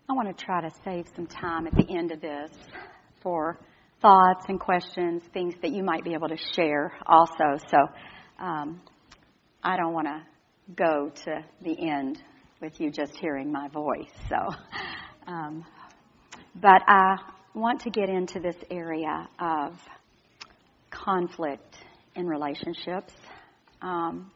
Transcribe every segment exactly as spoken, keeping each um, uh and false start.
I want to try to save some time at the end of this for thoughts and questions, things that you might be able to share also. So um, I don't want to go to the end with you just hearing my voice. So, um, but I want to get into this area of conflict in relationships. Um,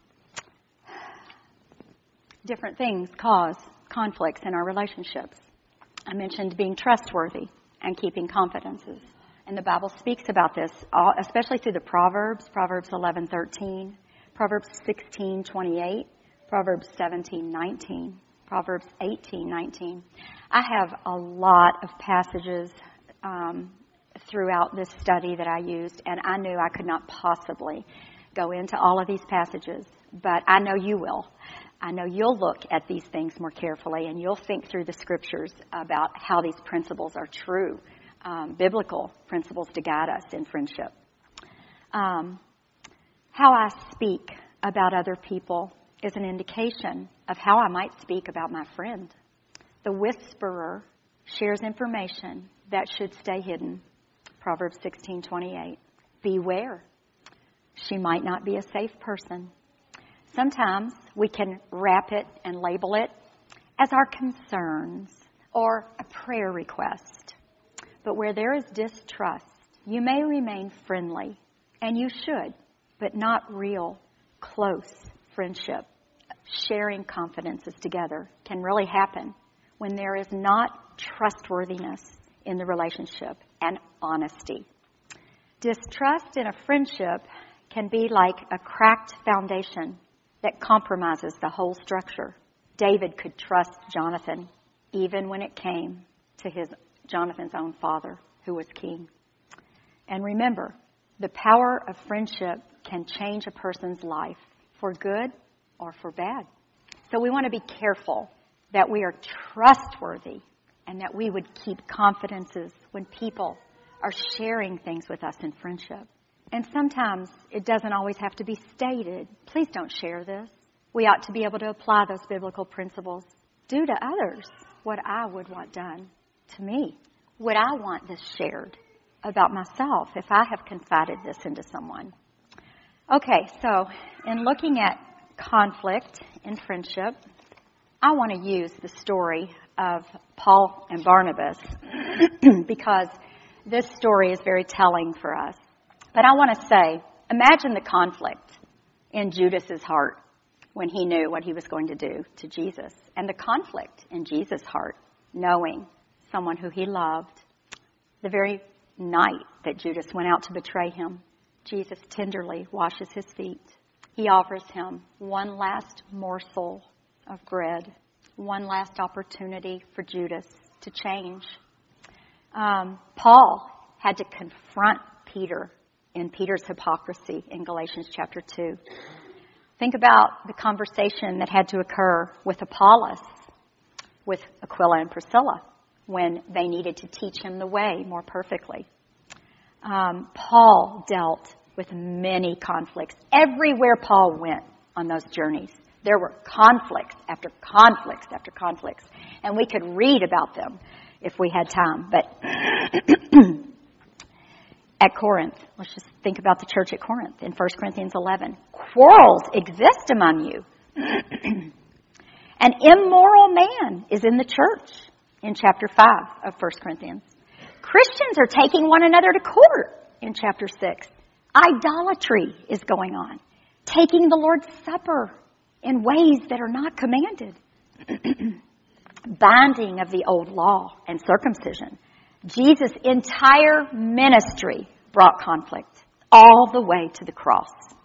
different things cause conflicts in our relationships. I mentioned being trustworthy and keeping confidences. And the Bible speaks about this, especially through the Proverbs, Proverbs eleven thirteen, Proverbs sixteen twenty-eight, Proverbs seventeen nineteen, Proverbs eighteen nineteen. I have a lot of passages um, throughout this study that I used, and I knew I could not possibly go into all of these passages, but I know you will. I know you'll look at these things more carefully, and you'll think through the scriptures about how these principles are true, um, biblical principles to guide us in friendship. Um, how I speak about other people is an indication of how I might speak about my friend. The whisperer shares information that should stay hidden. Proverbs sixteen twenty-eight. Beware. She might not be a safe person. Sometimes we can wrap it and label it as our concerns or a prayer request. But where there is distrust, you may remain friendly, and you should, but not real, close friendship. Sharing confidences together can really happen when there is not trustworthiness in the relationship and honesty. Distrust in a friendship can be like a cracked foundation that compromises the whole structure. David could trust Jonathan even when it came to his Jonathan's own father, who was king. And remember, the power of friendship can change a person's life for good or for bad. So we want to be careful that we are trustworthy and that we would keep confidences when people are sharing things with us in friendship. And sometimes it doesn't always have to be stated. Please don't share this. We ought to be able to apply those biblical principles. Do to others what I would want done to me. Would I want this shared about myself if I have confided this into someone? Okay, so in looking at conflict in friendship, I want to use the story of Paul and Barnabas because this story is very telling for us. But I want to say, imagine the conflict in Judas's heart when he knew what he was going to do to Jesus, and the conflict in Jesus' heart, knowing someone who he loved. The very night that Judas went out to betray him, Jesus tenderly washes his feet. He offers him one last morsel of bread, one last opportunity for Judas to change. Um, Paul had to confront Peter in Peter's hypocrisy in Galatians chapter two. Think about the conversation that had to occur with Apollos, with Aquila and Priscilla, when they needed to teach him the way more perfectly. Um, Paul dealt with many conflicts. Everywhere Paul went on those journeys, there were conflicts after conflicts after conflicts. And we could read about them if we had time. But at Corinth, let's just think about the church at Corinth in First Corinthians eleven. Quarrels exist among you. An immoral man is in the church in chapter five of First Corinthians. Christians are taking one another to court in chapter six. Idolatry is going on. Taking the Lord's Supper in ways that are not commanded. Binding of the old law and circumcision. Jesus' entire ministry brought conflict all the way to the cross.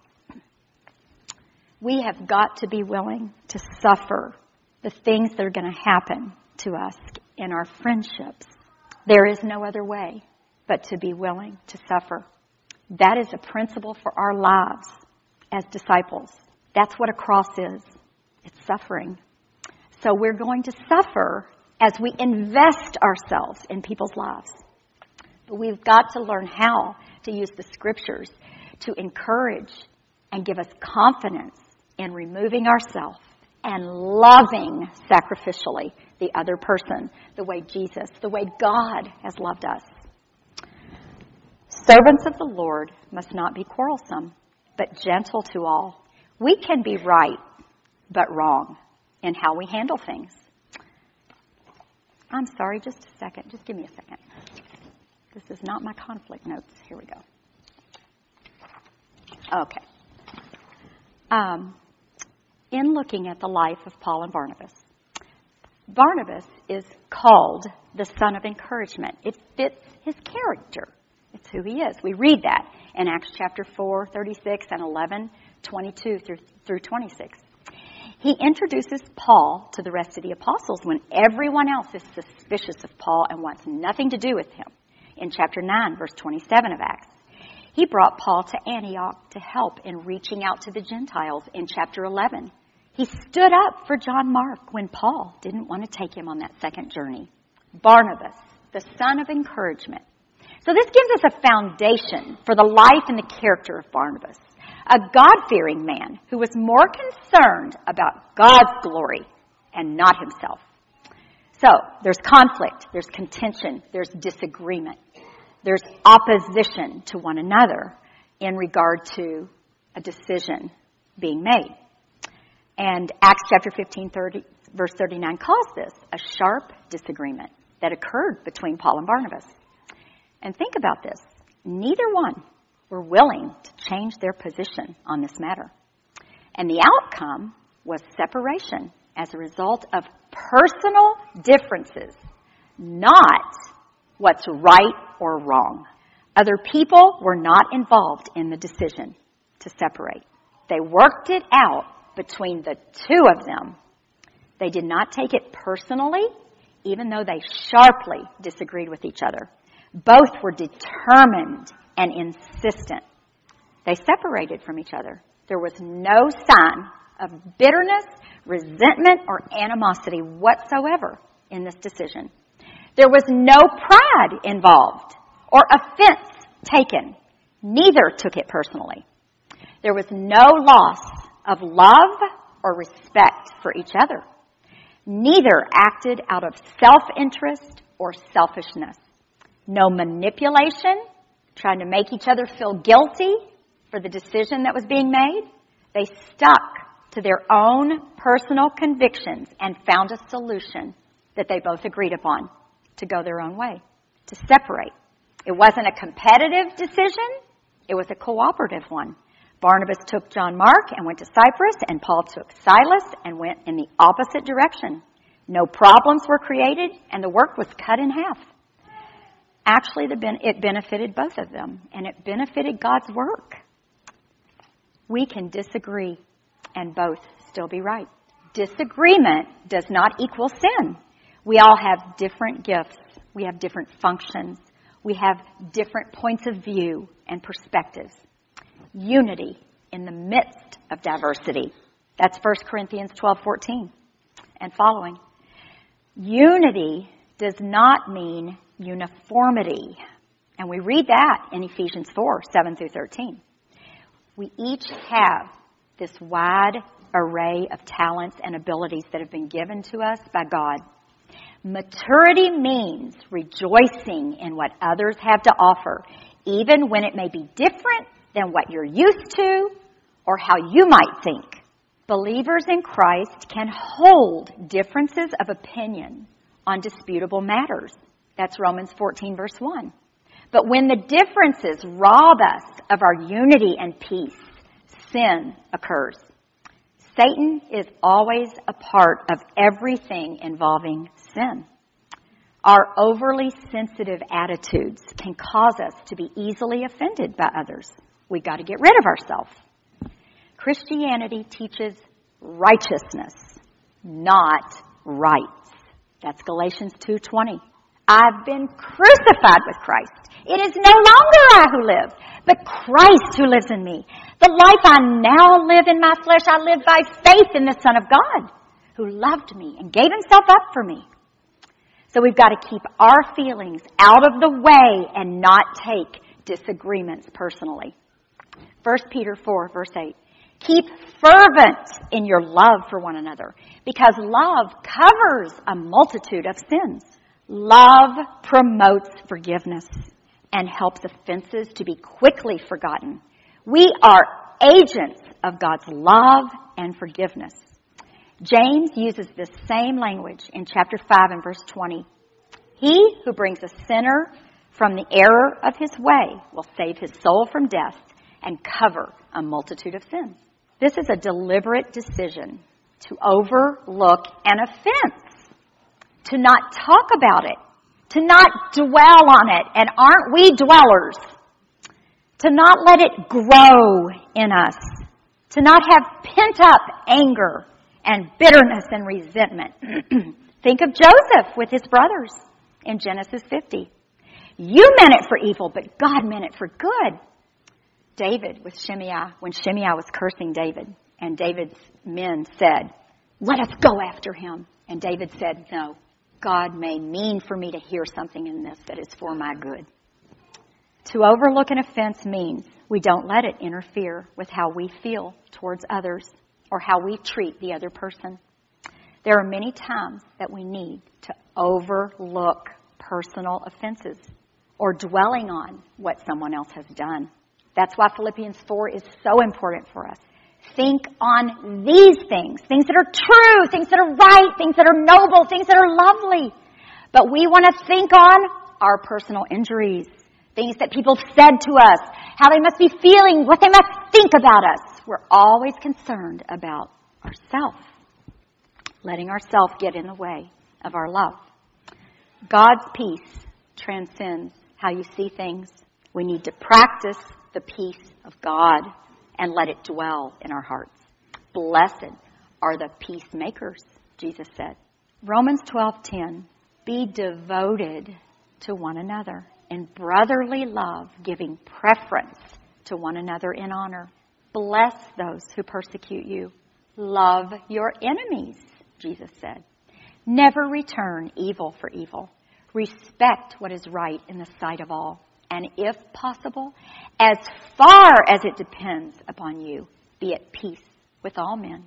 We have got to be willing to suffer the things that are going to happen to us in our friendships. There is no other way but to be willing to suffer. That is a principle for our lives as disciples. That's what a cross is. It's suffering. So we're going to suffer as we invest ourselves in people's lives. But we've got to learn how to use the scriptures to encourage and give us confidence in removing ourselves and loving sacrificially the other person, the way Jesus, the way God has loved us. Servants of the Lord must not be quarrelsome, but gentle to all. We can be right, but wrong in how we handle things. I'm sorry, just a second. Just give me a second. This is not my conflict notes. Here we go. Okay. Um, in looking at the life of Paul and Barnabas, Barnabas is called the son of encouragement. It fits his character. It's who he is. We read that in Acts chapter four, thirty-six, and eleven, twenty-two through, through twenty-six. He introduces Paul to the rest of the apostles when everyone else is suspicious of Paul and wants nothing to do with him. In chapter nine, verse twenty-seven of Acts. He brought Paul to Antioch to help in reaching out to the Gentiles in chapter eleven. He stood up for John Mark when Paul didn't want to take him on that second journey. Barnabas, the son of encouragement. So this gives us a foundation for the life and the character of Barnabas, a God-fearing man who was more concerned about God's glory and not himself. So there's conflict, there's contention, there's disagreement, there's opposition to one another in regard to a decision being made. And Acts chapter fifteen, thirty, verse thirty-nine calls this a sharp disagreement that occurred between Paul and Barnabas. And think about this. Neither one were willing to change their position on this matter. And the outcome was separation as a result of personal differences, not what's right or wrong. Other people were not involved in the decision to separate. They worked it out between the two of them. They did not take it personally, even though they sharply disagreed with each other. Both were determined and insistent. They separated from each other. There was no sign of bitterness, resentment, or animosity whatsoever in this decision. There was no pride involved or offense taken. Neither took it personally. There was no loss of love or respect for each other. Neither acted out of self-interest or selfishness. No manipulation, trying to make each other feel guilty for the decision that was being made. They stuck to their own personal convictions and found a solution that they both agreed upon to go their own way, to separate. It wasn't a competitive decision. It was a cooperative one. Barnabas took John Mark and went to Cyprus, and Paul took Silas and went in the opposite direction. No problems were created, and the work was cut in half. Actually, it benefited both of them, and it benefited God's work. We can disagree and both still be right. Disagreement does not equal sin. We all have different gifts. We have different functions. We have different points of view and perspectives. Unity in the midst of diversity. That's First Corinthians twelve fourteen and following. Unity does not mean uniformity. And we read that in Ephesians four, seven through thirteen. We each have this wide array of talents and abilities that have been given to us by God. Maturity means rejoicing in what others have to offer, even when it may be different than what you're used to or how you might think. Believers in Christ can hold differences of opinion on disputable matters. That's Romans fourteen, verse one. But when the differences rob us of our unity and peace, sin occurs. Satan is always a part of everything involving sin. Our overly sensitive attitudes can cause us to be easily offended by others. We've got to get rid of ourselves. Christianity teaches righteousness, not rights. That's Galatians two twenty. I've been crucified with Christ. It is no longer I who live, but Christ who lives in me. The life I now live in my flesh, I live by faith in the Son of God, who loved me and gave himself up for me. So we've got to keep our feelings out of the way and not take disagreements personally. First Peter four, verse eight. Keep fervent in your love for one another, because love covers a multitude of sins. Love promotes forgiveness and helps offenses to be quickly forgotten. We are agents of God's love and forgiveness. James uses this same language in chapter five and verse twenty. He who brings a sinner from the error of his way will save his soul from death and cover a multitude of sins. This is a deliberate decision to overlook an offense, to not talk about it, to not dwell on it, and aren't we dwellers? To not let it grow in us, to not have pent-up anger and bitterness and resentment. Think of Joseph with his brothers in Genesis fifty. You meant it for evil, but God meant it for good. David with Shimei, when Shimei was cursing David, and David's men said, let us go after him. And David said, no, God may mean for me to hear something in this that is for my good. To overlook an offense means we don't let it interfere with how we feel towards others or how we treat the other person. There are many times that we need to overlook personal offenses or dwelling on what someone else has done. That's why Philippians four is so important for us. Think on these things, things that are true, things that are right, things that are noble, things that are lovely. But we want to think on our personal injuries, things that people said to us, how they must be feeling, what they must think about us. We're always concerned about ourselves, letting ourselves get in the way of our love. God's peace transcends how you see things. We need to practice the peace of God and let it dwell in our hearts. Blessed are the peacemakers, Jesus said. Romans twelve ten, be devoted to one another in brotherly love, giving preference to one another in honor. Bless those who persecute you. Love your enemies, Jesus said. Never return evil for evil. Respect what is right in the sight of all. And if possible, as far as it depends upon you, be at peace with all men.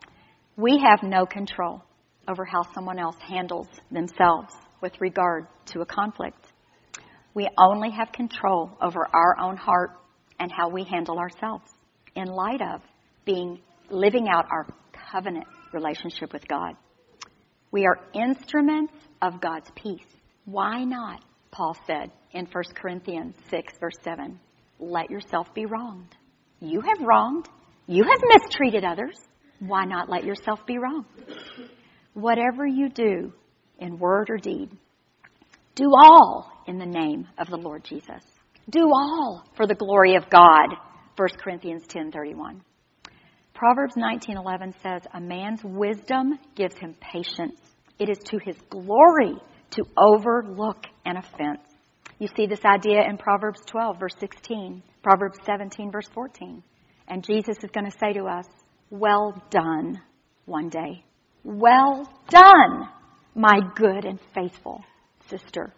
We have no control over how someone else handles themselves with regard to a conflict. We only have control over our own heart and how we handle ourselves in light of being living out our covenant relationship with God. We are instruments of God's peace. Why not, Paul said in First Corinthians six, verse seven, let yourself be wronged. You have wronged. You have mistreated others. Why not let yourself be wronged? Whatever you do in word or deed, do all in the name of the Lord Jesus. Do all for the glory of God. First Corinthians ten thirty-one. Proverbs nineteen eleven says, a man's wisdom gives him patience. It is to his glory to overlook an offense. You see this idea in Proverbs twelve, verse sixteen, Proverbs seventeen, verse fourteen. And Jesus is going to say to us, well done one day. Well done, my good and faithful sister.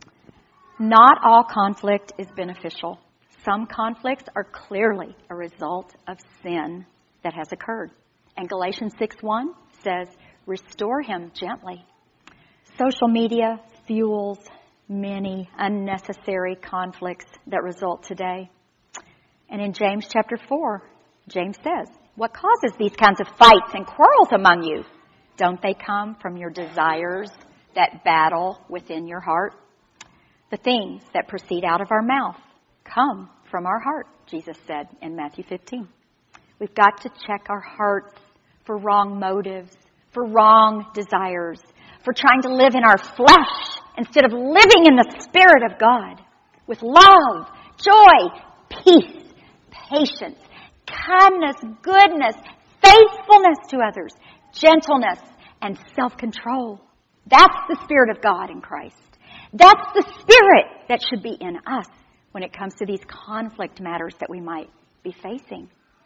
Not all conflict is beneficial. Some conflicts are clearly a result of sin that has occurred. And Galatians six one says, restore him gently. Social media fuels many unnecessary conflicts that result today. And in James chapter four, James says, what causes these kinds of fights and quarrels among you? Don't they come from your desires that battle within your heart? The things that proceed out of our mouth come from our heart, Jesus said in Matthew fifteen. We've got to check our hearts for wrong motives, for wrong desires, for trying to live in our flesh instead of living in the Spirit of God with love, joy, peace, patience, kindness, goodness, faithfulness to others, gentleness, and self-control. That's the Spirit of God in Christ. That's the Spirit that should be in us when it comes to these conflict matters that we might be facing.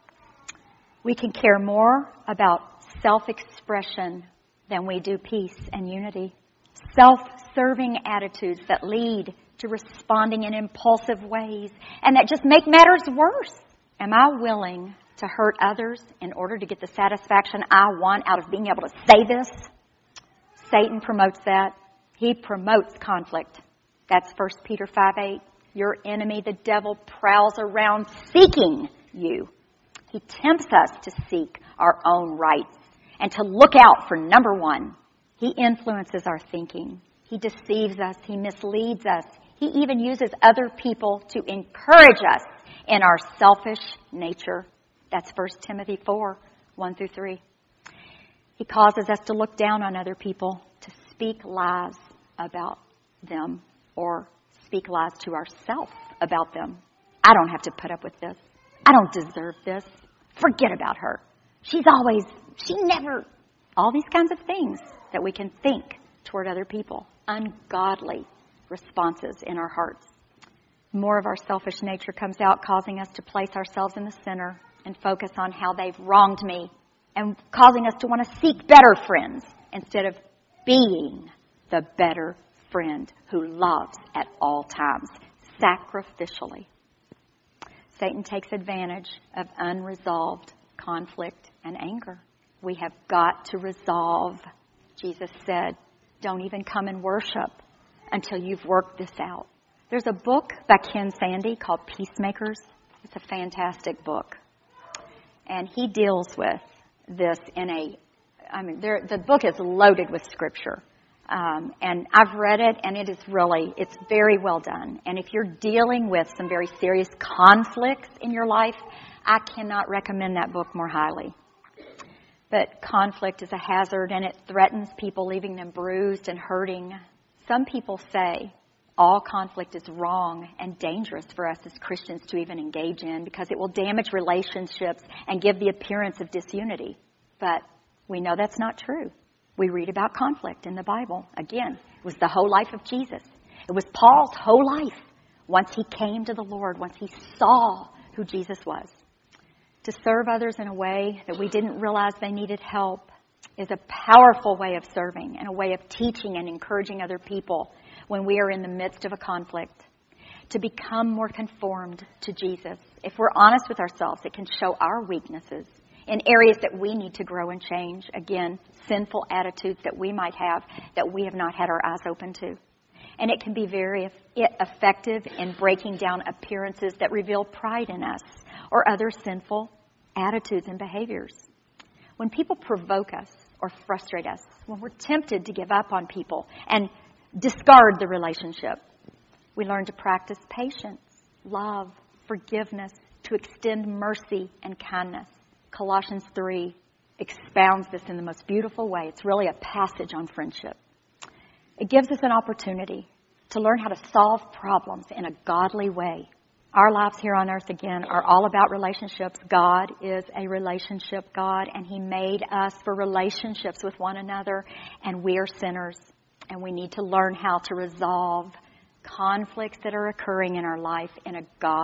We can care more about self-expression than we do peace and unity. Self-serving attitudes that lead to responding in impulsive ways and that just make matters worse. Am I willing to hurt others in order to get the satisfaction I want out of being able to say this. Satan promotes that. He promotes conflict. That's First Peter five eight. Your enemy, the devil, prowls around seeking you. He tempts us to seek our own rights and to look out for number one. He influences our thinking. He deceives us. He misleads us. He even uses other people to encourage us in our selfish nature. That's First Timothy four, one through three. He causes us to look down on other people, to speak lies about them, or speak lies to ourselves about them. I don't have to put up with this. I don't deserve this. Forget about her. She's always, she never, all these kinds of things that we can think toward other people. Ungodly responses in our hearts. More of our selfish nature comes out, causing us to place ourselves in the center and focus on how they've wronged me, and causing us to want to seek better friends instead of being the better friend who loves at all times, sacrificially. Satan takes advantage of unresolved conflict and anger. We have got to resolve. Jesus said, don't even come and worship until you've worked this out. There's a book by Ken Sande called Peacemakers. It's a fantastic book. And he deals with this in a, I mean, there, the book is loaded with scripture. Um, and I've read it, and it is really, it's very well done. And if you're dealing with some very serious conflicts in your life, I cannot recommend that book more highly. But conflict is a hazard, and it threatens people, leaving them bruised and hurting. Some people say all conflict is wrong and dangerous for us as Christians to even engage in because it will damage relationships and give the appearance of disunity. But we know that's not true. We read about conflict in the Bible. Again, it was the whole life of Jesus. It was Paul's whole life once he came to the Lord, once he saw who Jesus was. To serve others in a way that we didn't realize they needed help is a powerful way of serving and a way of teaching and encouraging other people when we are in the midst of a conflict. To become more conformed to Jesus. If we're honest with ourselves, it can show our weaknesses in areas that we need to grow and change. Again, sinful attitudes that we might have that we have not had our eyes open to. And it can be very effective in breaking down appearances that reveal pride in us or other sinful attitudes and behaviors. When people provoke us or frustrate us, when we're tempted to give up on people and discard the relationship, we learn to practice patience, love, forgiveness, to extend mercy and kindness. Colossians three expounds this in the most beautiful way. It's really a passage on friendship. It gives us an opportunity to learn how to solve problems in a godly way. Our lives here on earth, again, are all about relationships. God is a relationship God, and He made us for relationships with one another, and we are sinners, and we need to learn how to resolve conflicts that are occurring in our life in a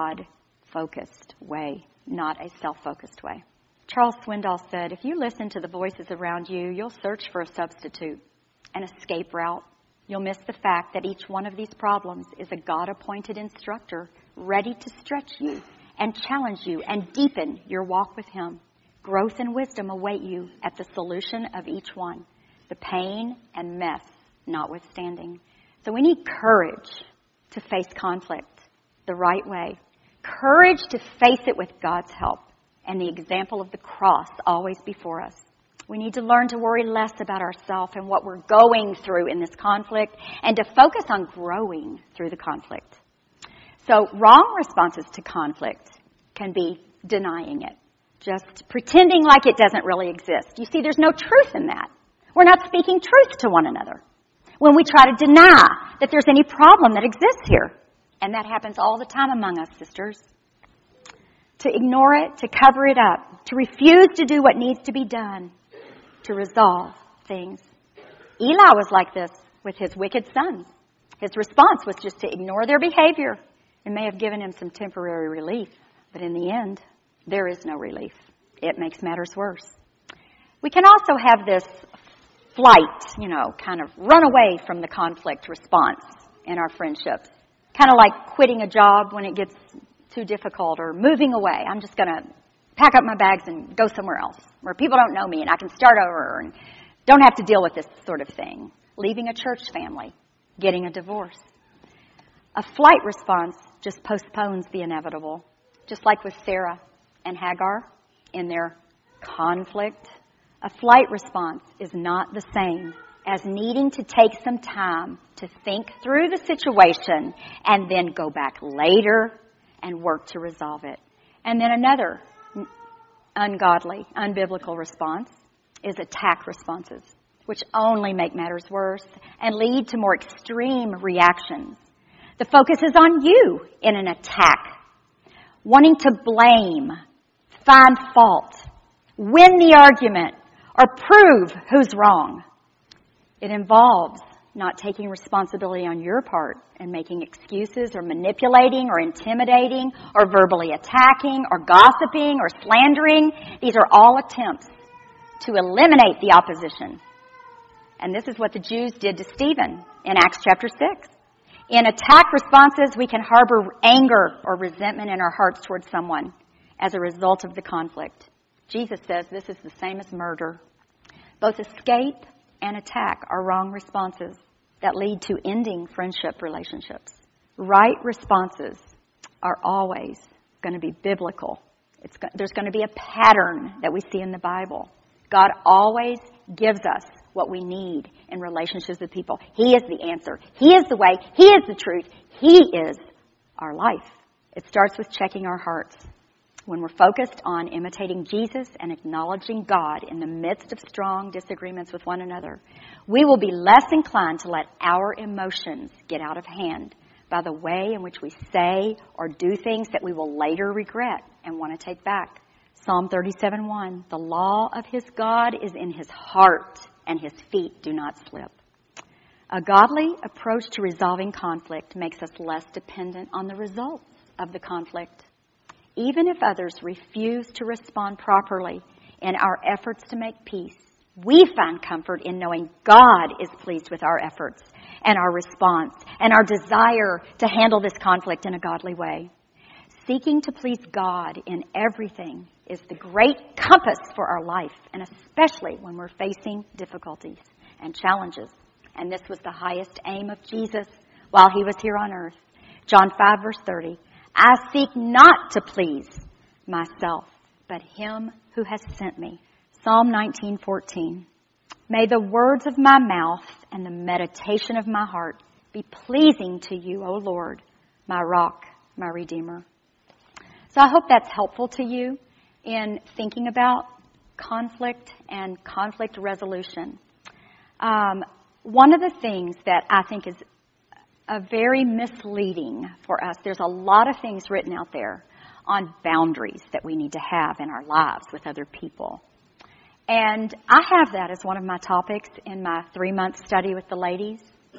God-focused way, not a self-focused way. Charles Swindoll said, if you listen to the voices around you, you'll search for a substitute, an escape route. You'll miss the fact that each one of these problems is a God-appointed instructor ready to stretch you and challenge you and deepen your walk with Him. Growth and wisdom await you at the solution of each one, the pain and mess notwithstanding. So we need courage to face conflict the right way. Courage to face it with God's help and the example of the cross always before us. We need to learn to worry less about ourselves and what we're going through in this conflict and to focus on growing through the conflict. So wrong responses to conflict can be denying it, just pretending like it doesn't really exist. You see, there's no truth in that. We're not speaking truth to one another when we try to deny that there's any problem that exists here. And that happens all the time among us, sisters. To ignore it, to cover it up, to refuse to do what needs to be done, to resolve things. Eli was like this with his wicked sons. His response was just to ignore their behavior. It may have given him some temporary relief, but in the end, there is no relief. It makes matters worse. We can also have this flight, you know, kind of run away from the conflict response in our friendships. Kind of like quitting a job when it gets too difficult or moving away. I'm just going to pack up my bags and go somewhere else where people don't know me and I can start over and don't have to deal with this sort of thing. Leaving a church family, getting a divorce. A flight response just postpones the inevitable, just like with Sarah and Hagar in their conflict. A flight response is not the same as needing to take some time to think through the situation and then go back later and work to resolve it. And then another ungodly, unbiblical response is attack responses, which only make matters worse and lead to more extreme reactions. The focus is on you in an attack, wanting to blame, find fault, win the argument, or prove who's wrong. It involves not taking responsibility on your part and making excuses or manipulating or intimidating or verbally attacking or gossiping or slandering. These are all attempts to eliminate the opposition. And this is what the Jews did to Stephen in Acts chapter six. In attack responses, we can harbor anger or resentment in our hearts towards someone as a result of the conflict. Jesus says this is the same as murder. Both escape and attack are wrong responses that lead to ending friendship relationships. Right responses are always going to be biblical. It's, there's going to be a pattern that we see in the Bible. God always gives us what we need in relationships with people. He is the answer. He is the way. He is the truth. He is our life. It starts with checking our hearts. When we're focused on imitating Jesus and acknowledging God in the midst of strong disagreements with one another, we will be less inclined to let our emotions get out of hand by the way in which we say or do things that we will later regret and want to take back. Psalm thirty-seven one, the law of his God is in his heart, and his feet do not slip. A godly approach to resolving conflict makes us less dependent on the results of the conflict. Even if others refuse to respond properly in our efforts to make peace, we find comfort in knowing God is pleased with our efforts and our response and our desire to handle this conflict in a godly way. Seeking to please God in everything is the great compass for our life, and especially when we're facing difficulties and challenges. And this was the highest aim of Jesus while he was here on earth. John five, verse thirty, I seek not to please myself, but him who has sent me. Psalm nineteen fourteen, may the words of my mouth and the meditation of my heart be pleasing to you, O Lord, my rock, my redeemer. So I hope that's helpful to you in thinking about conflict and conflict resolution. Um, one of the things that I think is a very misleading for us, there's a lot of things written out there on boundaries that we need to have in our lives with other people. And I have that as one of my topics in my three-month study with the ladies.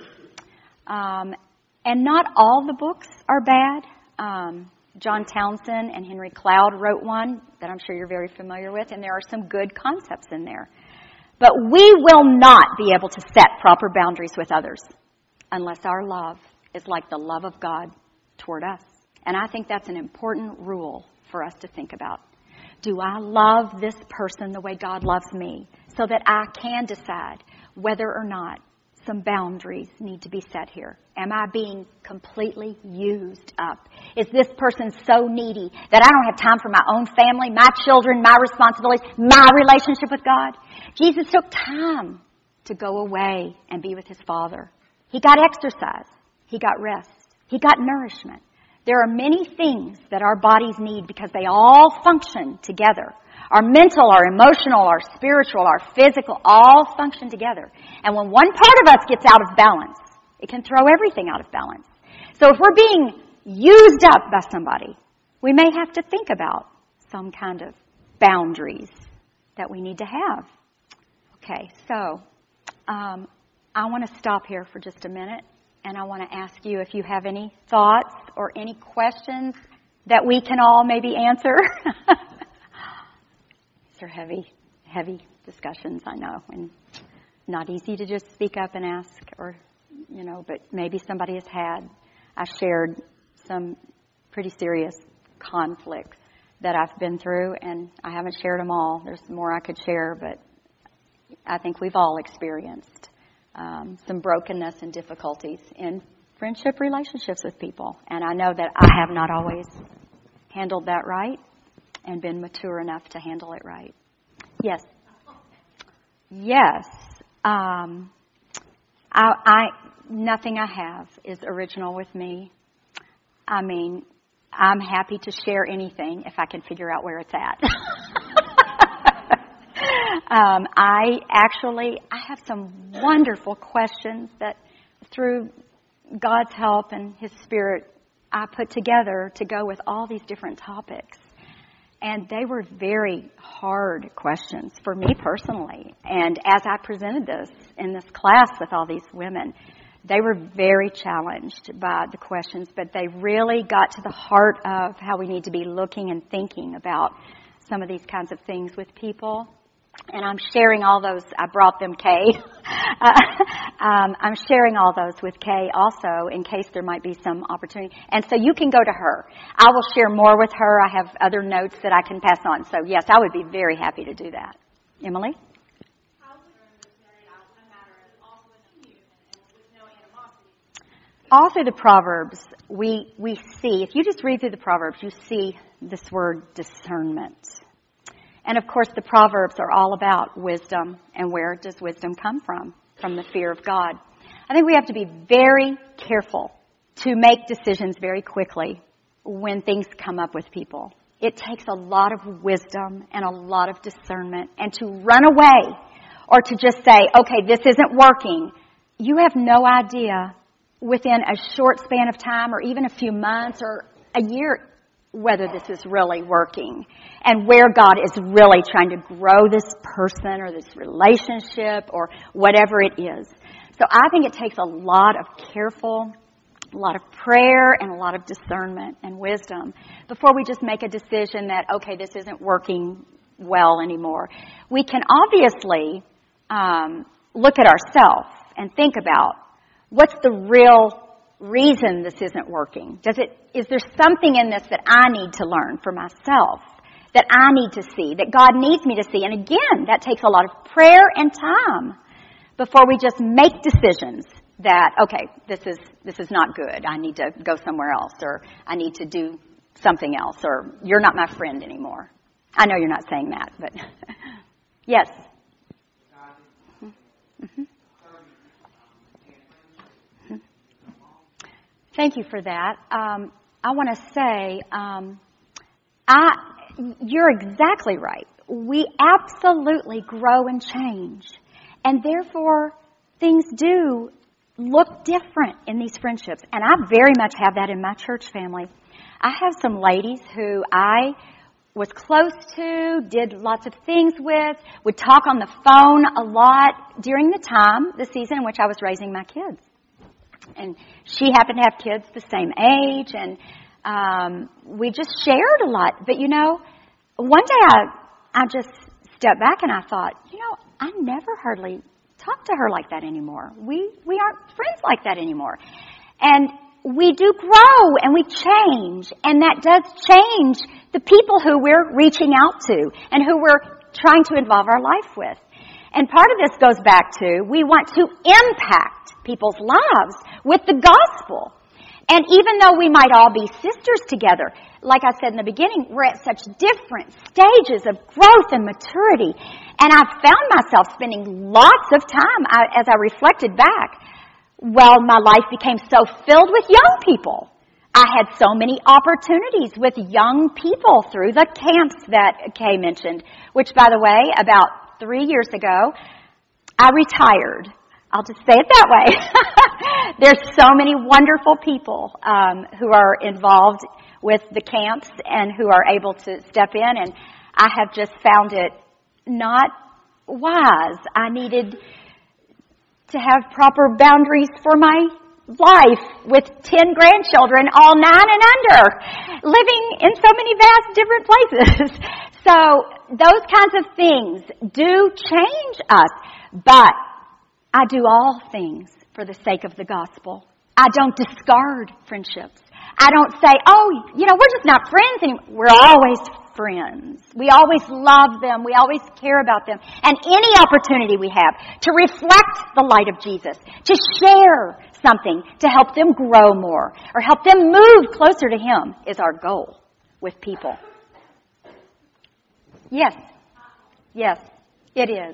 Um, and not all the books are bad. Um, John Townsend and Henry Cloud wrote one that I'm sure you're very familiar with, and there are some good concepts in there. But we will not be able to set proper boundaries with others unless our love is like the love of God toward us. And I think that's an important rule for us to think about. Do I love this person the way God loves me so that I can decide whether or not some boundaries need to be set here? Am I being completely used up? Is this person so needy that I don't have time for my own family, my children, my responsibilities, my relationship with God? Jesus took time to go away and be with his Father. He got exercise. He got rest. He got nourishment. There are many things that our bodies need because they all function together. Our mental, our emotional, our spiritual, our physical, all function together. And when one part of us gets out of balance, it can throw everything out of balance. So if we're being used up by somebody, we may have to think about some kind of boundaries that we need to have. Okay, so um, I want to stop here for just a minute, and I want to ask you if you have any thoughts or any questions that we can all maybe answer. These are heavy, heavy discussions, I know, and not easy to just speak up and ask, or, you know, but maybe somebody has had. I shared some pretty serious conflicts that I've been through, and I haven't shared them all. There's more I could share, but I think we've all experienced um, some brokenness and difficulties in friendship relationships with people. And I know that I have not always handled that right and been mature enough to handle it right. Yes. Yes. Um, I, I nothing I have is original with me. I mean, I'm happy to share anything if I can figure out where it's at. um, I actually, I have some wonderful questions that through God's help and His Spirit, I put together to go with all these different topics. And they were very hard questions for me personally. And as I presented this in this class with all these women, they were very challenged by the questions, but they really got to the heart of how we need to be looking and thinking about some of these kinds of things with people. And I'm sharing all those. I brought them, Kay. uh, um, I'm sharing all those with Kay also in case there might be some opportunity. And so you can go to her. I will share more with her. I have other notes that I can pass on. So, yes, I would be very happy to do that. Emily? All through the Proverbs, we we see, if you just read through the Proverbs, you see this word discernment. And, of course, the Proverbs are all about wisdom. And where does wisdom come from? From the fear of God. I think we have to be very careful to make decisions very quickly when things come up with people. It takes a lot of wisdom and a lot of discernment. And to run away or to just say, okay, this isn't working, you have no idea within a short span of time or even a few months or a year whether this is really working and where God is really trying to grow this person or this relationship or whatever it is. So I think it takes a lot of careful, a lot of prayer and a lot of discernment and wisdom before we just make a decision that, okay, this isn't working well anymore. We can obviously um, look at ourselves and think about what's the real reason this isn't working. Does it, is there something in this that I need to learn for myself, that I need to see, that God needs me to see? And again, that takes a lot of prayer and time before we just make decisions that, okay, this is this is not good. I need to go somewhere else, or I need to do something else, or you're not my friend anymore. I know you're not saying that, but yes. Mm-hmm. Thank you for that. Um, I want to say, um, I, you're exactly right. We absolutely grow and change. And therefore, things do look different in these friendships. And I very much have that in my church family. I have some ladies who I was close to, did lots of things with, would talk on the phone a lot during the time, the season in which I was raising my kids. And she happened to have kids the same age, and um, we just shared a lot. But, you know, one day I, I just stepped back and I thought, you know, I never hardly talk to her like that anymore. We, we aren't friends like that anymore. And we do grow and we change, and that does change the people who we're reaching out to and who we're trying to involve our life with. And part of this goes back to we want to impact people's lives with the gospel. And even though we might all be sisters together, like I said in the beginning, we're at such different stages of growth and maturity. And I found myself spending lots of time I, as I reflected back. Well, my life became so filled with young people. I had so many opportunities with young people through the camps that Kay mentioned, which, by the way, about three years ago, I retired. I'll just say it that way. There's so many wonderful people um, who are involved with the camps and who are able to step in, and I have just found it not wise. I needed to have proper boundaries for my life with ten grandchildren, all nine and under, living in so many vast different places. So those kinds of things do change us, but I do all things for the sake of the gospel. I don't discard friendships. I don't say, oh, you know, we're just not friends anymore. We're always friends. We always love them. We always care about them. And any opportunity we have to reflect the light of Jesus, to share something to help them grow more or help them move closer to Him is our goal with people. Yes. Yes, it is.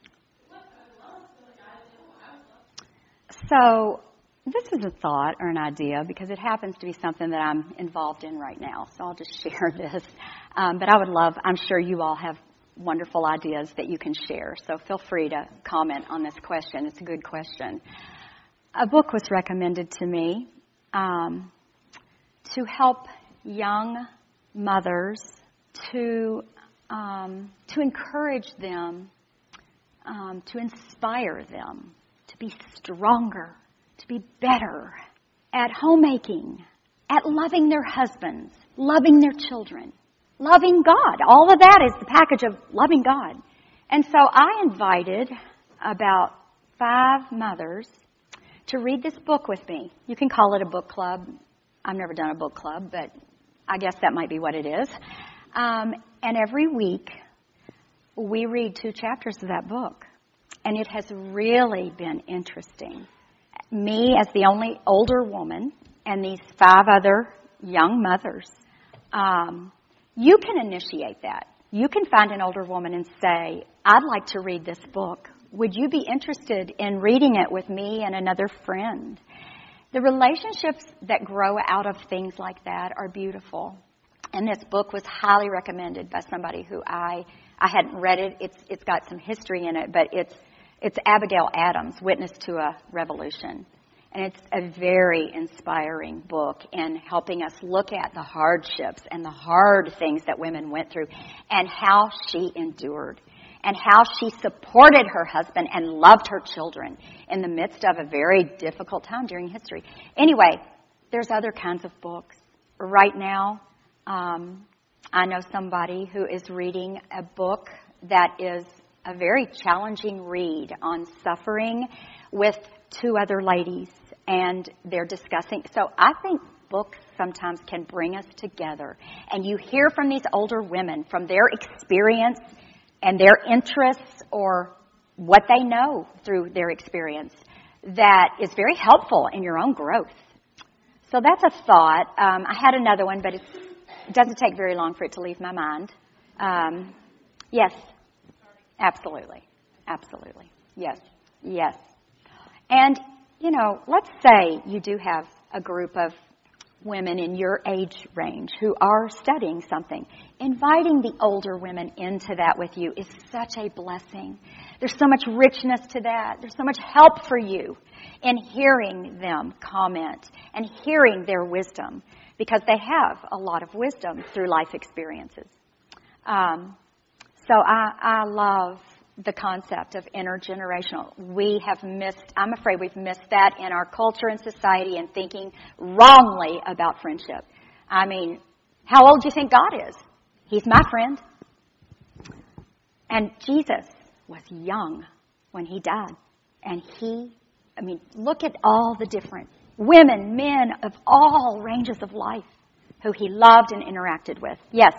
So this is a thought or an idea because it happens to be something that I'm involved in right now. So I'll just share this. Um, but I would love, I'm sure you all have wonderful ideas that you can share. So feel free to comment on this question. It's a good question. A book was recommended to me um, to help young mothers to um, to encourage them, um, to inspire them, to be stronger, to be better at homemaking, at loving their husbands, loving their children, loving God. All of that is the package of loving God. And so I invited about five mothers to read this book with me. You can call it a book club. I've never done a book club, but I guess that might be what it is. Um, and every week, we read two chapters of that book. And it has really been interesting. Me, as the only older woman, and these five other young mothers, um, you can initiate that. You can find an older woman and say, I'd like to read this book. Would you be interested in reading it with me and another friend? The relationships that grow out of things like that are beautiful. And this book was highly recommended by somebody who I I hadn't read it. It's it's got some history in it, but it's it's Abigail Adams, Witness to a Revolution. And it's a very inspiring book in helping us look at the hardships and the hard things that women went through and how she endured and how she supported her husband and loved her children in the midst of a very difficult time during history. Anyway, there's other kinds of books. Right now, um, I know somebody who is reading a book that is a very challenging read on suffering with two other ladies, and they're discussing. So I think books sometimes can bring us together, and you hear from these older women, from their experience and their interests or what they know through their experience that is very helpful in your own growth. So that's a thought. Um, I had another one, but it's It doesn't take very long for it to leave my mind. Um, yes, absolutely, absolutely, yes, yes. And, you know, let's say you do have a group of women in your age range who are studying something. Inviting the older women into that with you is such a blessing. There's so much richness to that. There's so much help for you in hearing them comment and hearing their wisdom, because they have a lot of wisdom through life experiences. Um, so I, I love the concept of intergenerational. We have missed, I'm afraid we've missed that in our culture and society and thinking wrongly about friendship. I mean, how old do you think God is? He's my friend. And Jesus was young when he died. And he, I mean, look at all the different women, men of all ranges of life who he loved and interacted with. Yes.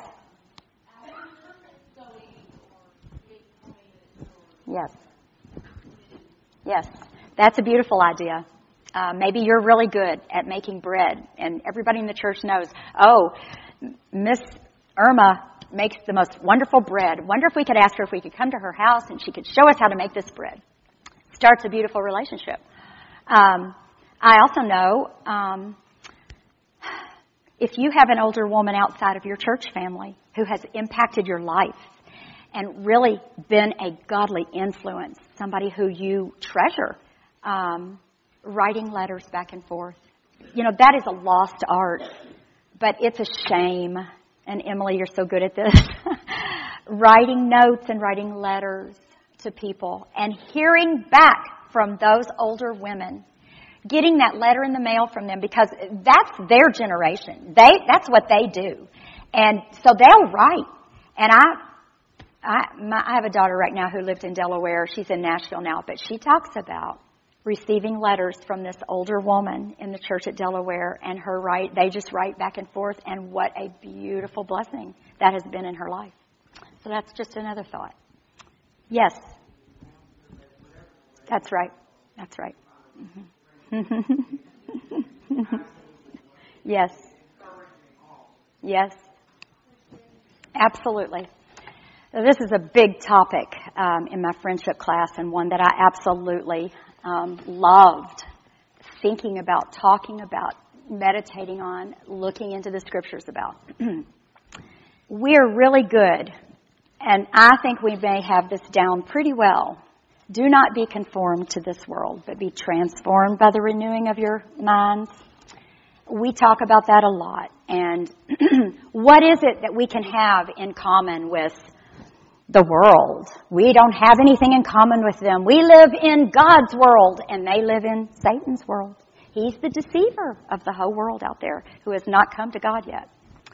Yes. Yes. That's a beautiful idea. Uh, maybe you're really good at making bread, and everybody in the church knows, oh, Miss Irma makes the most wonderful bread. Wonder if we could ask her if we could come to her house and she could show us how to make this bread. Starts a beautiful relationship. Um, I also know um, if you have an older woman outside of your church family who has impacted your life and really been a godly influence, somebody who you treasure, um, writing letters back and forth. You know, that is a lost art, but it's a shame. And Emily, you're so good at this. Writing notes and writing letters to people and hearing back from those older women, getting that letter in the mail from them, because that's their generation. They that's what they do. And so they'll write. And I I, my, I have a daughter right now who lives in Delaware. She's in Nashville now, but she talks about receiving letters from this older woman in the church at Delaware, and her write, they just write back and forth, and what a beautiful blessing that has been in her life. So that's just another thought. Yes. That's right. That's right. Mm-hmm. Yes. Yes. Absolutely. This is a big topic um, in my friendship class, and one that I absolutely um, loved thinking about, talking about, meditating on, looking into the scriptures about. We're really good, and I think we may have this down pretty well. Do not be conformed to this world, but be transformed by the renewing of your minds. We talk about that a lot. And what is it that we can have in common with the world? We don't have anything in common with them. We live in God's world, and they live in Satan's world. He's the deceiver of the whole world out there who has not come to God yet.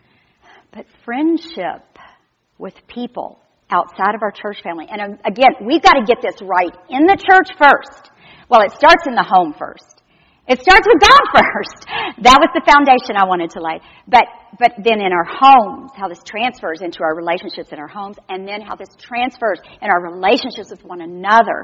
But friendship with people outside of our church family, and again, we've got to get this right in the church first. Well, it starts in the home first. It starts with God first. That was the foundation I wanted to lay. But but then in our homes, how this transfers into our relationships in our homes, and then how this transfers in our relationships with one another.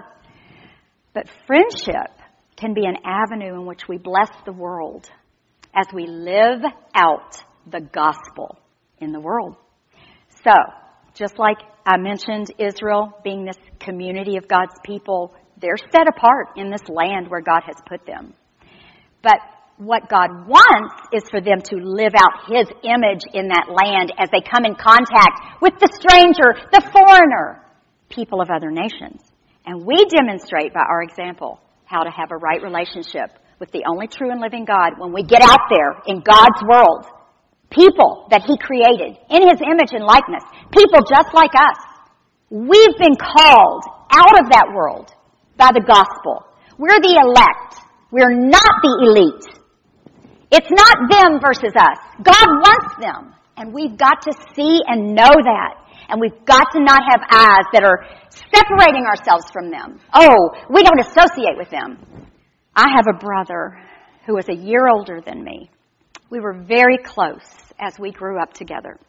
But friendship can be an avenue in which we bless the world as we live out the gospel in the world. So, just like I mentioned Israel being this community of God's people, they're set apart in this land where God has put them. But what God wants is for them to live out His image in that land as they come in contact with the stranger, the foreigner, people of other nations. And we demonstrate by our example how to have a right relationship with the only true and living God when we get out there in God's world. People that He created in His image and likeness. People just like us. We've been called out of that world by the gospel. We're the elect. We're not the elite. It's not them versus us. God wants them. And we've got to see and know that. And we've got to not have eyes that are separating ourselves from them. Oh, we don't associate with them. I have a brother who was a year older than me. We were very close as we grew up together.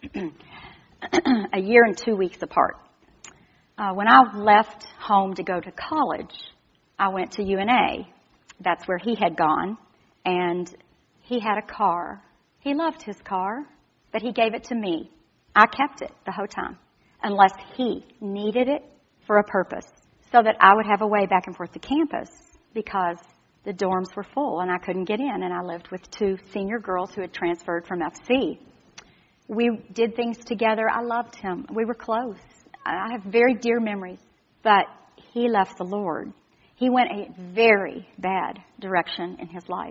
A year and two weeks apart. Uh, when I left home to go to college, I went to U N A. That's where he had gone, and he had a car. He loved his car, but he gave it to me. I kept it the whole time, unless he needed it for a purpose, so that I would have a way back and forth to campus, because the dorms were full and I couldn't get in, and I lived with two senior girls who had transferred from F C. We did things together. I loved him. We were close. I have very dear memories, but he left the Lord. He went a very bad direction in his life.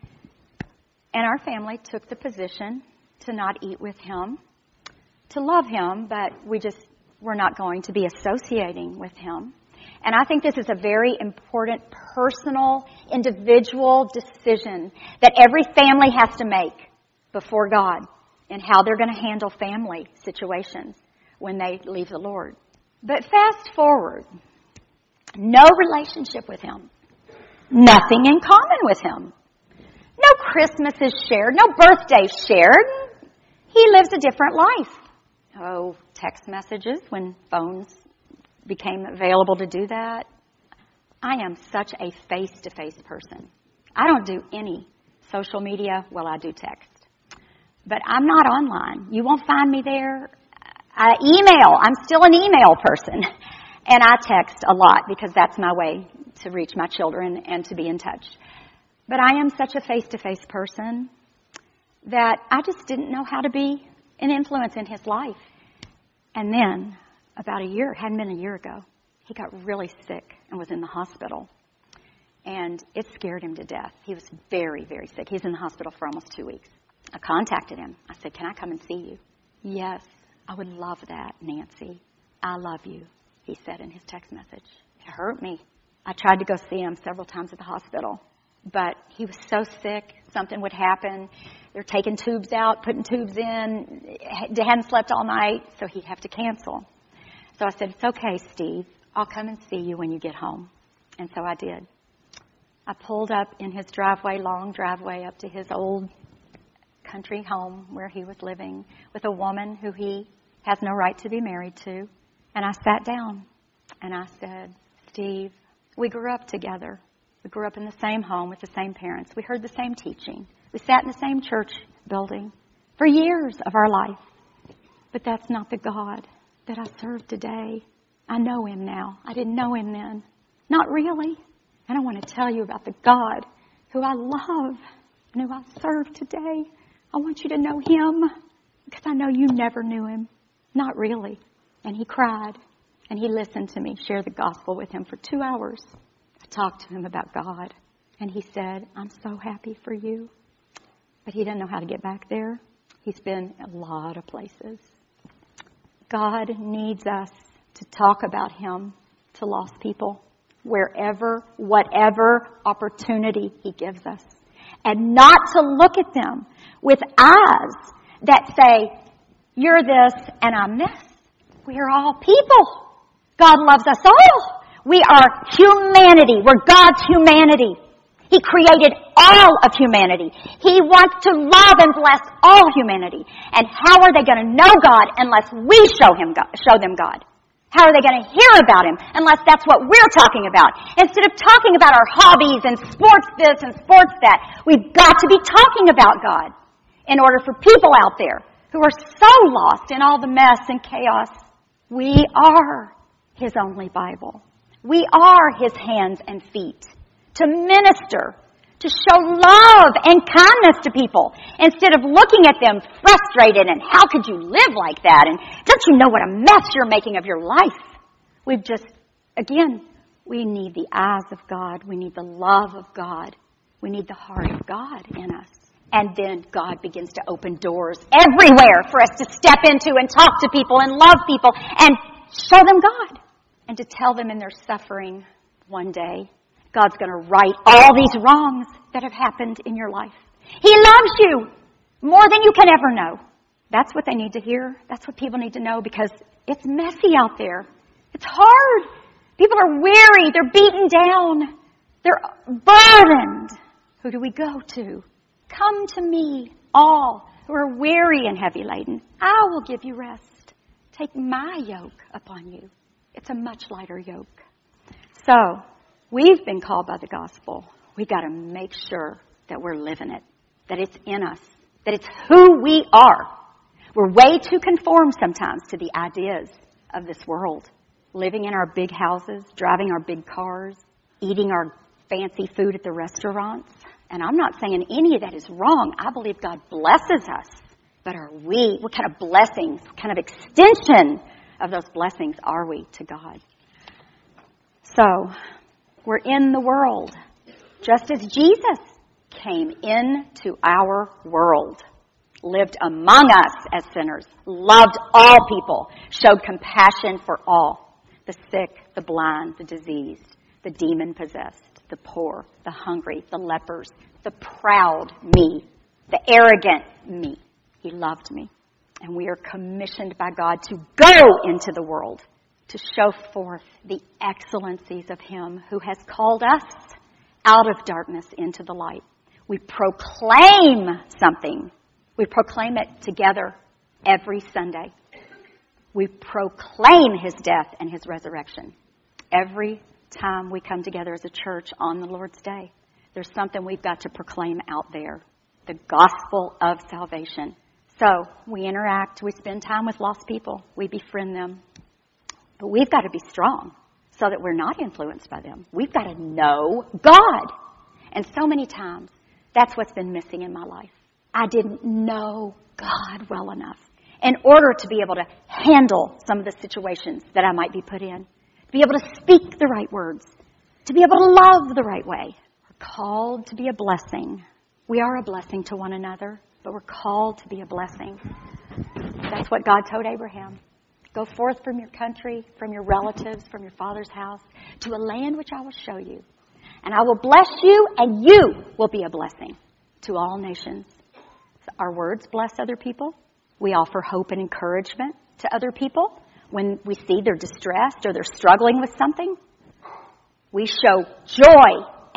And our family took the position to not eat with him, to love him, but we just were not going to be associating with him. And I think this is a very important personal, individual decision that every family has to make before God in how they're going to handle family situations when they leave the Lord. But fast forward. No relationship with him. Nothing in common with him. No Christmas is shared. No birthday shared. He lives a different life. Oh, text messages when phones became available to do that. I am such a face-to-face person. I don't do any social media. Well, I do text. But I'm not online. You won't find me there. I email. I'm still an email person. And I text a lot because that's my way to reach my children and to be in touch. But I am such a face-to-face person that I just didn't know how to be an influence in his life. And then, about a year, it hadn't been a year ago, he got really sick and was in the hospital. And it scared him to death. He was very, very sick. He was in the hospital for almost two weeks. I contacted him. I said, "Can I come and see you?" "Yes, I would love that, Nancy. I love you," he said in his text message. It hurt me. I tried to go see him several times at the hospital, but he was so sick, something would happen. They're taking tubes out, putting tubes in. They hadn't slept all night, so he'd have to cancel. So I said, "It's okay, Steve. I'll come and see you when you get home." And so I did. I pulled up in his driveway, long driveway, up to his old country home where he was living with a woman who he has no right to be married to. And I sat down and I said, Steve, we grew up together. We grew up in the same home with the same parents. We heard the same teaching. We sat in the same church building for years of our life. But that's not the God that I serve today. I know him now. I didn't know him then. Not really. And I want to tell you about the God who I love and who I serve today. I want you to know him because I know you never knew him. Not really. And he cried and he listened to me share the gospel with him for two hours. I talked to him about God and he said, I'm so happy for you. But he doesn't know how to get back there. He's been a lot of places. God needs us to talk about him to lost people wherever, whatever opportunity he gives us. And not to look at them with eyes that say, you're this and I'm this. We are all people. God loves us all. We are humanity. We're God's humanity. He created all of humanity. He wants to love and bless all humanity. And how are they going to know God unless we show him God, show them God? How are they going to hear about him unless that's what we're talking about? Instead of talking about our hobbies and sports this and sports that, we've got to be talking about God in order for people out there who are so lost in all the mess and chaos. We are his only Bible. We are his hands and feet to minister, to show love and kindness to people instead of looking at them frustrated and how could you live like that and don't you know what a mess you're making of your life? We've just, again, we need the eyes of God. We need the love of God. We need the heart of God in us. And then God begins to open doors everywhere for us to step into and talk to people and love people and show them God and to tell them in their suffering one day, God's going to right all these wrongs that have happened in your life. He loves you more than you can ever know. That's what they need to hear. That's what people need to know because it's messy out there. It's hard. People are weary. They're beaten down. They're burdened. Who do we go to? Come to me, all who are weary and heavy laden. I will give you rest. Take my yoke upon you. It's a much lighter yoke. So, we've been called by the gospel. We've got to make sure that we're living it, that it's in us, that it's who we are. We're way too conformed sometimes to the ideas of this world. Living in our big houses, driving our big cars, eating our fancy food at the restaurants. And I'm not saying any of that is wrong. I believe God blesses us. But are we, what kind of blessings, what kind of extension of those blessings are we to God? So, we're in the world, just as Jesus came into our world, lived among us as sinners, loved all people, showed compassion for all, the sick, the blind, the diseased, the demon-possessed, the poor, the hungry, the lepers, the proud me, the arrogant me. He loved me. And we are commissioned by God to go into the world to show forth the excellencies of him who has called us out of darkness into the light. We proclaim something. We proclaim it together every Sunday. We proclaim his death and his resurrection every time we come together as a church on the Lord's Day. There's something we've got to proclaim out there, the gospel of salvation. So we interact, we spend time with lost people, we befriend them. But we've got to be strong so that we're not influenced by them. We've got to know God. And so many times, that's what's been missing in my life. I didn't know God well enough in order to be able to handle some of the situations that I might be put in, to be able to speak the right words, to be able to love the right way. We're called to be a blessing. We are a blessing to one another, but we're called to be a blessing. That's what God told Abraham. Go forth from your country, from your relatives, from your father's house, to a land which I will show you. And I will bless you, and you will be a blessing to all nations. So our words bless other people. We offer hope and encouragement to other people when we see they're distressed or they're struggling with something. We show joy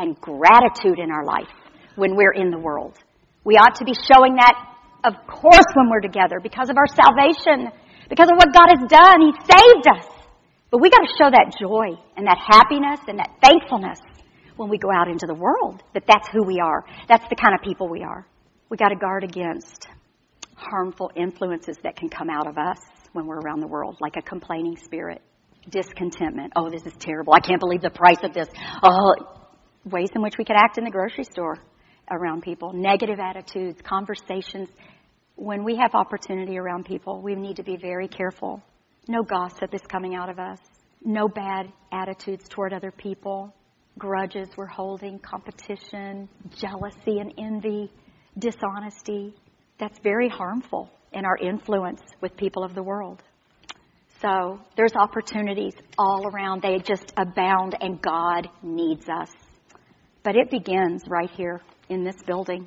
and gratitude in our life when we're in the world. We ought to be showing that, of course, when we're together because of our salvation, because of what God has done. He saved us. But we got to show that joy and that happiness and that thankfulness when we go out into the world, that that's who we are. That's the kind of people we are. We got to guard against harmful influences that can come out of us when we're around the world, like a complaining spirit, discontentment. Oh, this is terrible. I can't believe the price of this. Oh, ways in which we could act in the grocery store around people, negative attitudes, conversations. When we have opportunity around people, we need to be very careful. No gossip is coming out of us. No bad attitudes toward other people. Grudges we're holding, competition, jealousy and envy, dishonesty. That's very harmful in our influence with people of the world. So there's opportunities all around. They just abound, and God needs us. But it begins right here in this building.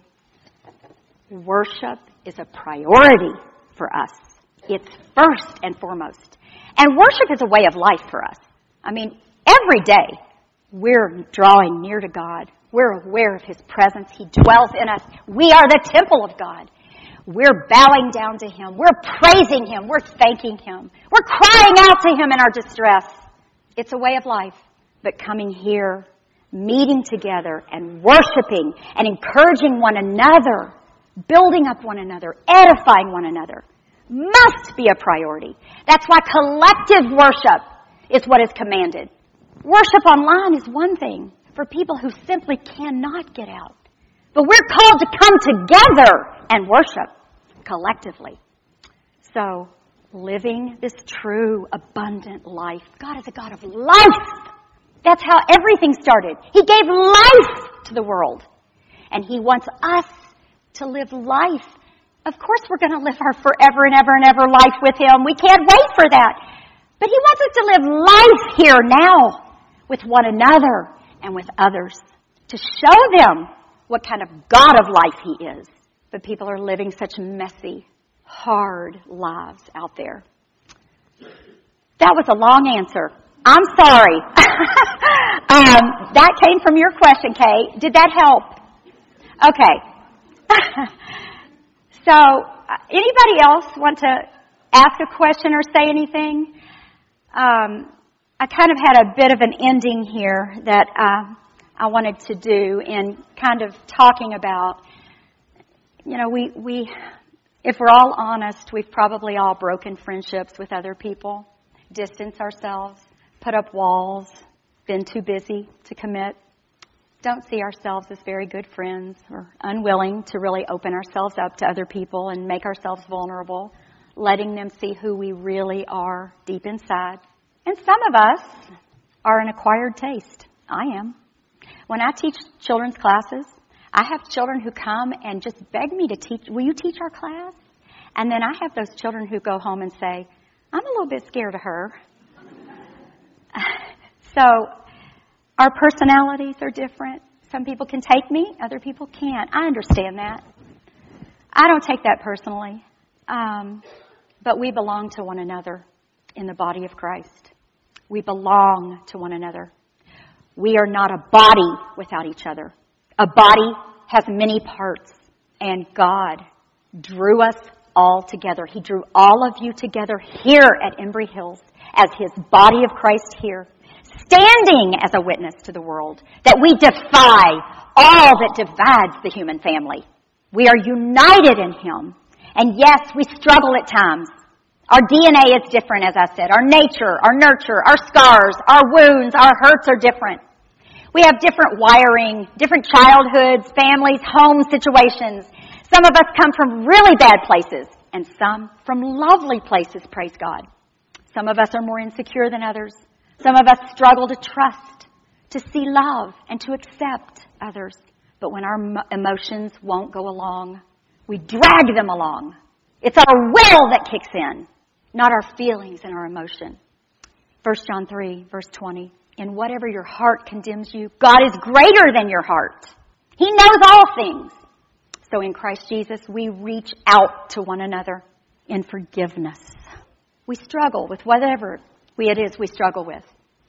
Worship is a priority for us. It's first and foremost. And worship is a way of life for us. I mean, every day we're drawing near to God. We're aware of His presence. He dwells in us. We are the temple of God. We're bowing down to Him. We're praising Him. We're thanking Him. We're crying out to Him in our distress. It's a way of life. But coming here, meeting together and worshiping and encouraging one another, building up one another, edifying one another, must be a priority. That's why collective worship is what is commanded. Worship online is one thing for people who simply cannot get out. But we're called to come together and worship collectively. So, living this true, abundant life. God is a God of life. That's how everything started. He gave life to the world. And He wants us to live life. Of course we're going to live our forever and ever and ever life with Him. We can't wait for that. But He wants us to live life here now with one another and with others to show them what kind of God of life He is. But people are living such messy, hard lives out there. That was a long answer. I'm sorry. um, that came from your question, Kate. Did that help? Okay. So, uh, anybody else want to ask a question or say anything? Um, I kind of had a bit of an ending here that uh, I wanted to do in kind of talking about, you know, we, we, if we're all honest, we've probably all broken friendships with other people, distanced ourselves, put up walls, been too busy to commit, don't see ourselves as very good friends, or unwilling to really open ourselves up to other people and make ourselves vulnerable, letting them see who we really are deep inside. And some of us are an acquired taste. I am. When I teach children's classes, I have children who come and just beg me to teach. Will you teach our class? And then I have those children who go home and say, I'm a little bit scared of her. So our personalities are different. Some people can take me, other people can't. I understand that. I don't take that personally. Um, but we belong to one another in the body of Christ. We belong to one another. We are not a body without each other. A body has many parts, and God drew us all together. He drew all of you together here at Embry Hills as His body of Christ here, standing as a witness to the world that we defy all that divides the human family. We are united in Him. And yes, we struggle at times. Our D N A is different, as I said. Our nature, our nurture, our scars, our wounds, our hurts are different. We have different wiring, different childhoods, families, home situations. Some of us come from really bad places, and some from lovely places, praise God. Some of us are more insecure than others. Some of us struggle to trust, to see love, and to accept others. But when our emotions won't go along, we drag them along. It's our will that kicks in, not our feelings and our emotion. First John three, verse twenty. In whatever your heart condemns you, God is greater than your heart. He knows all things. So in Christ Jesus, we reach out to one another in forgiveness. We struggle with whatever it is we struggle with.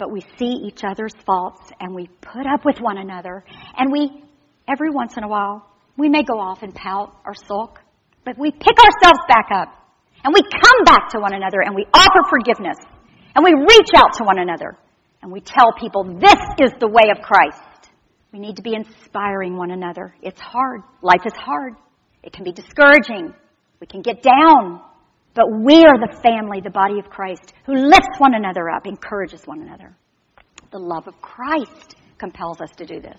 but we see each other's faults and we put up with one another. And we, every once in a while, we may go off and pout or sulk, but we pick ourselves back up and we come back to one another and we offer forgiveness and we reach out to one another and we tell people this is the way of Christ. We need to be inspiring one another. It's hard. Life is hard. It can be discouraging. We can get down. But we are the family, the body of Christ, who lifts one another up, encourages one another. The love of Christ compels us to do this.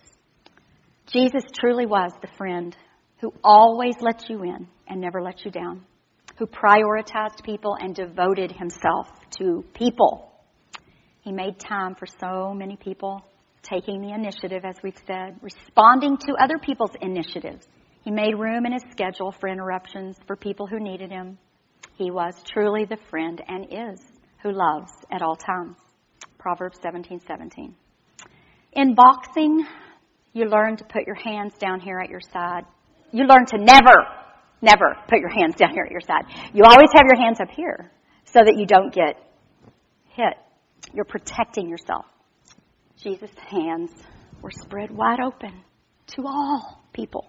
Jesus truly was the friend who always lets you in and never lets you down, who prioritized people and devoted himself to people. He made time for so many people, taking the initiative, as we've said, responding to other people's initiatives. He made room in his schedule for interruptions for people who needed him. He was truly the friend and is who loves at all times. Proverbs seventeen seventeen. In boxing, you learn to put your hands down here at your side. You learn to never, never put your hands down here at your side. You always have your hands up here so that you don't get hit. You're protecting yourself. Jesus' hands were spread wide open to all people.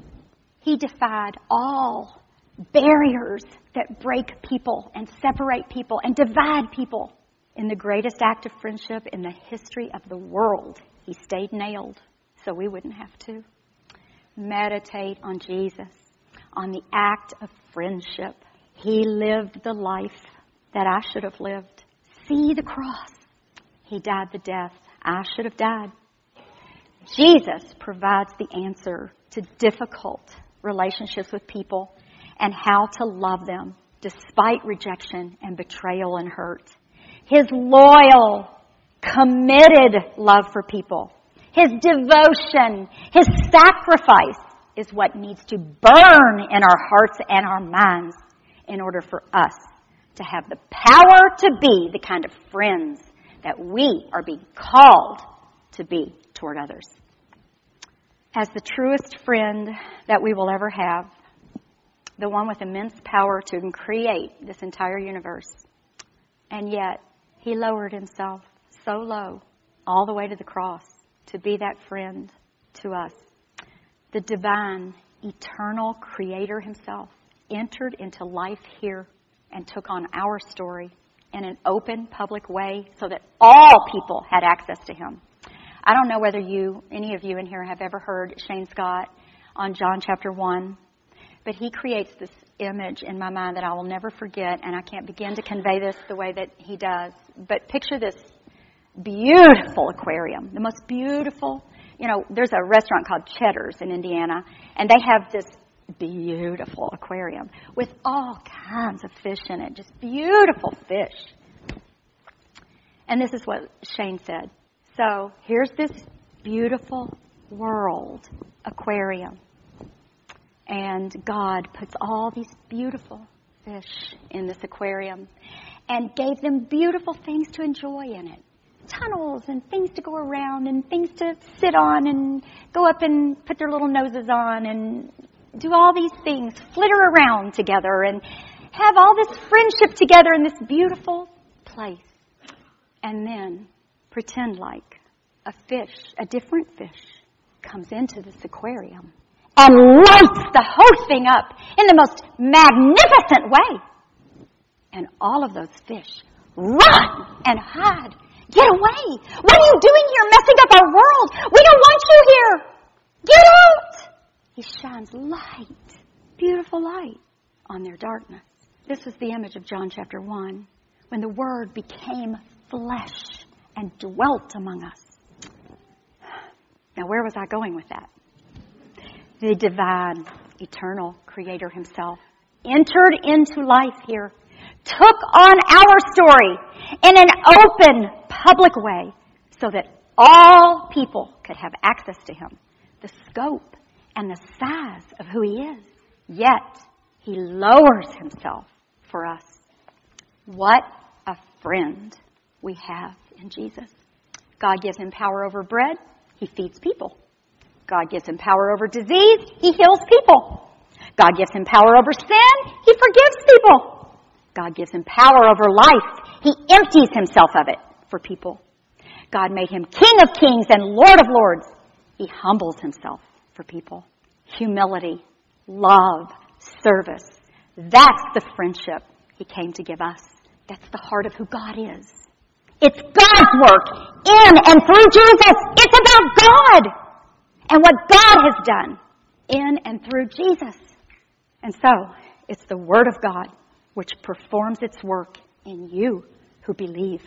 He defied all barriers that break people and separate people and divide people. In the greatest act of friendship in the history of the world, he stayed nailed so we wouldn't have to. Meditate on Jesus, on the act of friendship. He lived the life that I should have lived. See the cross. He died the death I should have died. Jesus provides the answer to difficult relationships with people and how to love them despite rejection and betrayal and hurt. His loyal, committed love for people, his devotion, his sacrifice is what needs to burn in our hearts and our minds in order for us to have the power to be the kind of friends that we are being called to be toward others. As the truest friend that we will ever have, the one with immense power to create this entire universe. And yet, he lowered himself so low, all the way to the cross, to be that friend to us. The divine, eternal creator himself entered into life here and took on our story in an open, public way so that all people had access to him. I don't know whether you, any of you in here, have ever heard Shane Scott on John chapter one. But he creates this image in my mind that I will never forget, and I can't begin to convey this the way that he does. But picture this beautiful aquarium, the most beautiful. You know, there's a restaurant called Cheddar's in Indiana, and they have this beautiful aquarium with all kinds of fish in it, just beautiful fish. And this is what Shane said. So here's this beautiful world aquarium. And God puts all these beautiful fish in this aquarium and gave them beautiful things to enjoy in it. Tunnels and things to go around and things to sit on and go up and put their little noses on and do all these things, flitter around together and have all this friendship together in this beautiful place. And then pretend like a fish, a different fish, comes into this aquarium and lights the whole thing up in the most magnificent way. And all of those fish run and hide. Get away. What are you doing here messing up our world? We don't want you here. Get out. He shines light, beautiful light, on their darkness. This was the image of John chapter one, when the Word became flesh and dwelt among us. Now, where was I going with that? The divine, eternal Creator himself entered into life here, took on our story in an open, public way so that all people could have access to him, the scope and the size of who he is. Yet, he lowers himself for us. What a friend we have in Jesus. God gives him power over bread. He feeds people. God gives him power over disease. He heals people. God gives him power over sin. He forgives people. God gives him power over life. He empties himself of it for people. God made him King of kings and Lord of lords. He humbles himself for people. Humility, love, service. That's the friendship he came to give us. That's the heart of who God is. It's God's work in and through Jesus. It's about God and what God has done in and through Jesus. And so, it's the Word of God which performs its work in you who believe.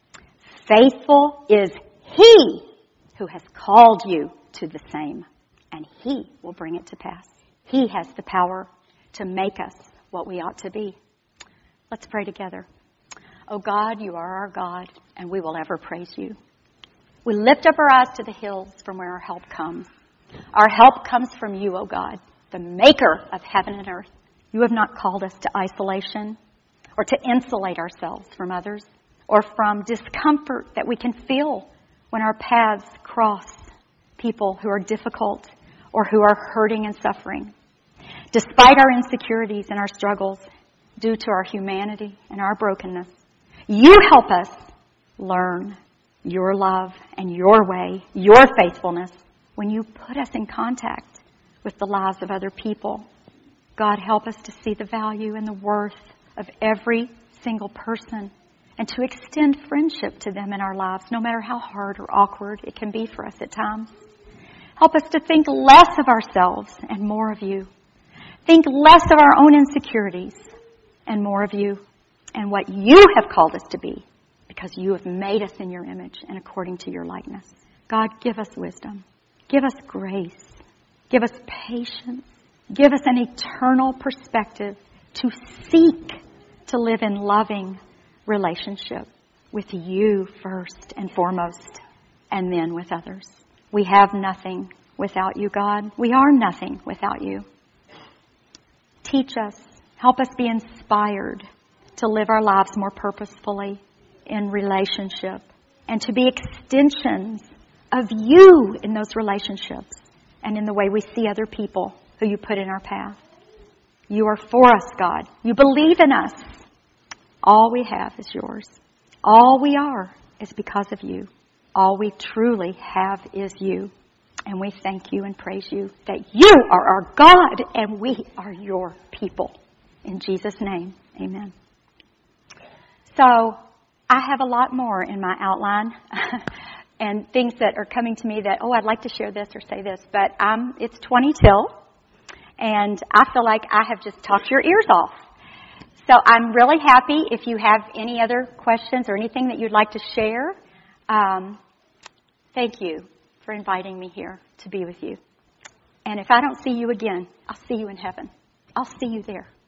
Faithful is He who has called you to the same, and He will bring it to pass. He has the power to make us what we ought to be. Let's pray together. Oh God, you are our God, and we will ever praise you. We lift up our eyes to the hills from where our help comes. Our help comes from you, oh God, the maker of heaven and earth. You have not called us to isolation or to insulate ourselves from others or from discomfort that we can feel when our paths cross people who are difficult or who are hurting and suffering. Despite our insecurities and our struggles, due to our humanity and our brokenness, you help us learn your love and your way, your faithfulness, when you put us in contact with the lives of other people. God, help us to see the value and the worth of every single person and to extend friendship to them in our lives, no matter how hard or awkward it can be for us at times. Help us to think less of ourselves and more of you. Think less of our own insecurities and more of you and what you have called us to be, because you have made us in your image and according to your likeness. God, give us wisdom. Give us grace. Give us patience. Give us an eternal perspective to seek to live in loving relationship with you first and foremost, and then with others. We have nothing without you, God. We are nothing without you. Teach us. Help us be inspired to live our lives more purposefully in relationship and to be extensions of you in those relationships and in the way we see other people who you put in our path. You are for us, God. You believe in us. All we have is yours. All we are is because of you. All we truly have is you. And we thank you and praise you that you are our God and we are your people. In Jesus' name, amen. So, I have a lot more in my outline and things that are coming to me that, oh, I'd like to share this or say this. But um, it's twenty till. And I feel like I have just talked your ears off. So I'm really happy if you have any other questions or anything that you'd like to share. Um, thank you for inviting me here to be with you. And if I don't see you again, I'll see you in heaven. I'll see you there.